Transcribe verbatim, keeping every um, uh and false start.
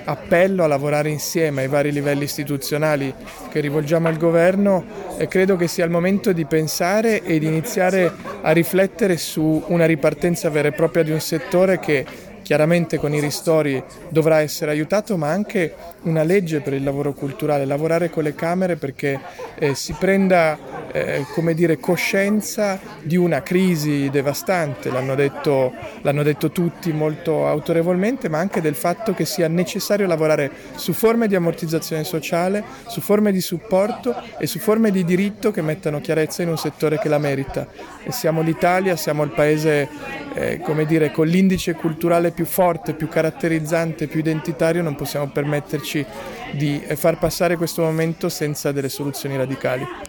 appello a lavorare insieme ai vari livelli istituzionali che rivolgiamo al governo, e credo che sia il momento di pensare e di iniziare a riflettere su una ripartenza vera e propria di un settore che chiaramente con i ristori dovrà essere aiutato, ma anche una legge per il lavoro culturale, lavorare con le Camere perché eh, si prenda eh, come dire, coscienza di una crisi devastante, l'hanno detto, l'hanno detto tutti molto autorevolmente, ma anche del fatto che sia necessario lavorare su forme di ammortizzazione sociale, su forme di supporto e su forme di diritto che mettano chiarezza in un settore che la merita. E siamo l'Italia, siamo il paese eh, come dire, con l'indice culturale più forte, più caratterizzante, più identitario, non possiamo permetterci di far passare questo momento senza delle soluzioni radicali.